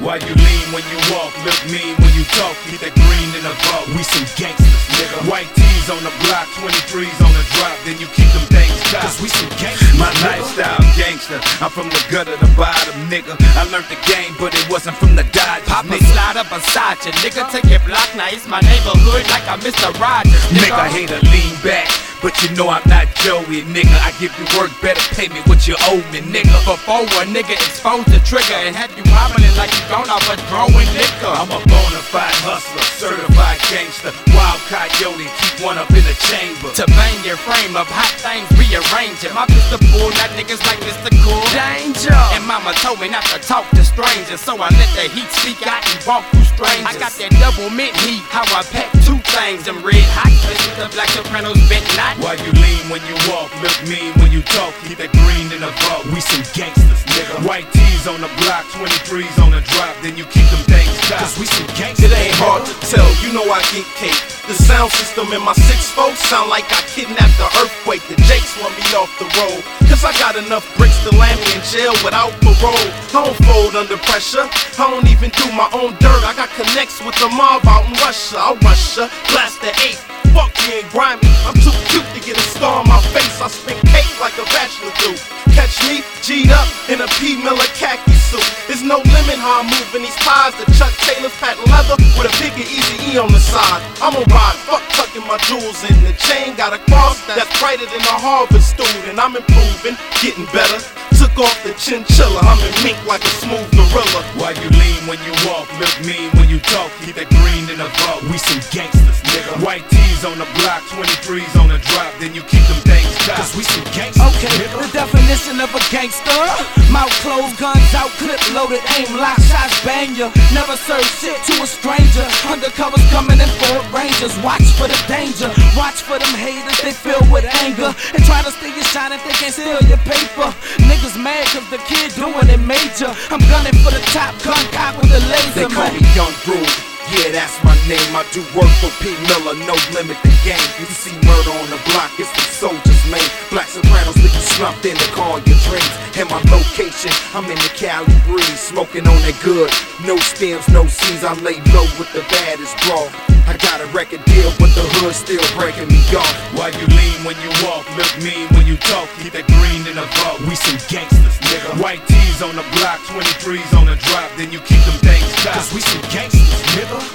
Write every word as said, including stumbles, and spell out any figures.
Why you lean when you walk, look mean when you talk, keep that green in the vault. We some gangsters, nigga. White tees on the block, twenty-threes on the drop, then you keep them things tight. Cause we some gangsters. My lifestyle gangster, I'm from the gutter, the bottom, nigga. I learned the game, but it wasn't from the Dodgers, Papa nigga. slide up beside you, nigga. Take your block, now it's my neighborhood like I'm Mister Rogers, nigga. Nigga, hate to lean back, but you know I'm not Joey, nigga. I give you work, better pay me what you owe me, nigga. Before a nigga expose the trigger and have you wobbling like you gone off a growing liquor. I'm a bona fide hustler, certified gangster, wild coyote, keep one up in the chamber. To bang your frame of hot things, rearrange it. My pistol pull, not niggas like Mister Cool. Danger. And mama told me not to talk to strangers, so I let the heat speak out and walk through strangers. I got that double mint heat, how I pack two things. Them red hot fish with the black sopranos bent knot. Why you lean when you walk, look mean when you talk, keep that green in the vault. We some gangsters, nigga. White tees on the block, twenty-threes on the drop, then you keep them things tight. Cause we some gangsters. It ain't hard to tell, you know I get cake. The sound system in my six four sound like I kidnapped the earthquake. The Jakes want me off the road, cause I got enough bricks to land me in jail without parole. I don't fold under pressure, I don't even do my own dirt. I got connects with the mob out in Russia. I'll rush her, blast the eight, fuck you and grimy. I'm too cute to get a scar on my face. I spin cake like a bachelor do. Catch me G'd up in a P. Miller khaki suit. There's no limit how I'm moving these pies. The Chuck Taylor's patent leather with a bigger Easy E on the side. I'm on ride, fuck tucking my jewels in. The chain got a cross that's brighter than a Harvard student. I'm improving, getting better. Took off the chinchilla, I'm in mink like a smooth gorilla. Why you lean when you walk, look mean when you talk, keep that green in the vault. We some gangsters, nigga. White tees on the block, twenty-threes on the drop, then you keep them things tight. Cause we some gangsters. Okay, the definition of a gangster: mouth closed, guns out, clip loaded, aim lock, shots bang ya. Never serve shit to a stranger. Undercovers coming in for rangers. Watch for the danger, watch for them haters. They filled with anger and try to steal your shine if they can't steal your paper. Niggas mad cause the kid doing it major. I'm gunning for the top gun, cop with a laser. They call me Young Groove, yeah, that's my name. I do work for P. Miller, no limit the game. You see murder on the block, it's the soldiers, man. Black Sopranos leave you slumped in to call your dreams. And my location, I'm in the Cali breeze, smoking on that good. No stems, no seeds, I lay low with the baddest bro. I got a record deal, but the hood still breaking me off. Why you lean when you walk, look mean when you talk, keep that green in the vault. We some gangsters, nigga. White tees on the block, twenty-threes on the drop, then you keep them things tight. Cause we some gangsters, nigga.